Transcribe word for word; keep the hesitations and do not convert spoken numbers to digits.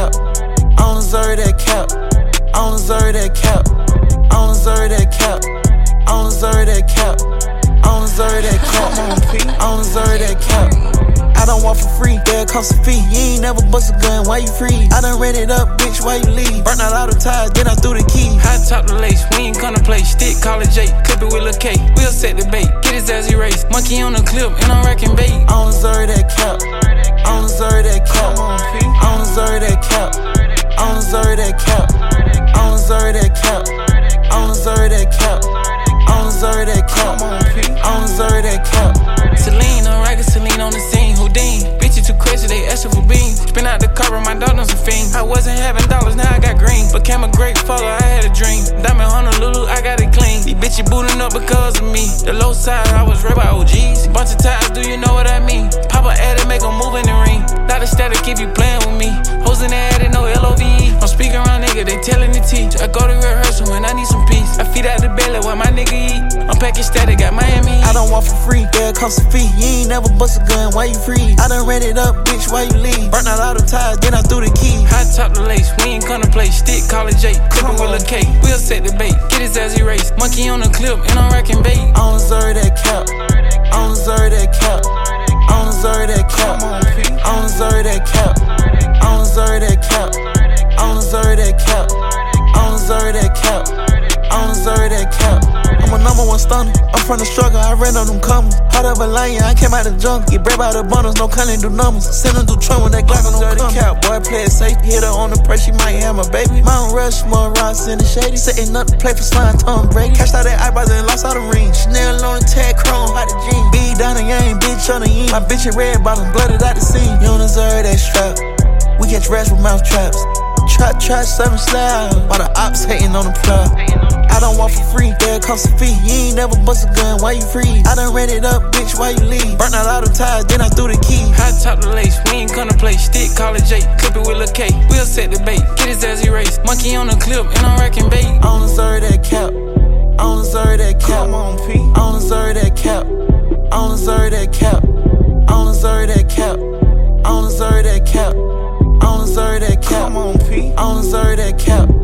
cap. I don't deserve that cap. I don't deserve that cap. I don't deserve that cap. I don't deserve that cap. I don't deserve that cap. I don't deserve that cap. I don't want for free, there comes a fee. You ain't never bust a gun, why you free? I done ran it up, bitch, why you leave? Burn out all the tires, then I threw the key. High top the lace, we ain't gonna play. Stick, call it J, clip it with a K. We'll set the bait, get his ass erased. Monkey on the clip, and I'm racking bait. I don't deserve that cap. I don't deserve that cap. I don't deserve that cap. I don't deserve that cap. I don't deserve that cap. I don't deserve that cap. I don't deserve that cap. I don't deserve that cap. Celine, I'm rockin' Celine on the scene. Houdin, bitches too crazy, they asking for beans. Spin out the cover, my dog knows a fiend. I wasn't having dollars, now I got green. Became a great father, I had a dream. Diamond Honolulu, I got it clean. These bitches booting up because of me. The low side, I was read by O Gs. Bunch of times, do you know what I mean? Papa addict, make 'em move in the ring. Not a static if you playin' with me. Hoes in the attic, no L O V E. I'm speaking around, nigga, they telling the teach. I go to rehearsal when I need some peace. I feed out the belly while my nigga eat. I'm packing static, got Miami. I don't want for free, there comes a fee. You ain't never bust a gun, why you free? I done ran it up, bitch, why you leave? Burn out all the tires, then I threw the key. High top the lace, we ain't gonna play. Stick, call it J, clip it with a K. We'll set the bait, get his ass erased. Monkey on the clip, and I'm racking bait. I don't deserve that cap. I don't deserve that cap. I don't deserve that cap. I don't deserve that cap. I don't deserve that cap. I don't deserve that cap. I don't deserve that cap. I don't deserve that cap. I'm a number one stunner. I'm from the struggle, I ran on them comers. Heart of a lion, I came out the jungle. Get bread by the bundles, no cunning, do numbers. Send them through Trump when that Glock on them cap. Boy, play it safe, hit her on the press, she might have my baby. Mount Rushmore, rocks in the shady. Setting up to play for slime, Tom Brady. Cashed out that eyeballs and lost all the rings. Chanel on the tag, chrome, hot the jeans. B down the game, bitch on the yin. My bitch in red bottom, blooded out the scene. You don't deserve that strap. We catch rats with mouth traps. Trap, trap, seven slabs. While the ops hating on the plug. I don't want for free, there comes a fee. You ain't never bust a gun, why you free? I done ran it up, bitch, why you leave? Burn out all the tires, then I threw the key. High top the lace, we ain't gonna play. Stick, call it J, clip it with a K. We'll set the bait, get his ass erased. Monkey on the clip, and I'm racking bait. I don't deserve that cap. I don't deserve that cap. Come on, P. I don't deserve that cap. I don't deserve that cap. I don't deserve that cap. I don't deserve that cap. I don't deserve that cap. Come on, P. I don't deserve that cap.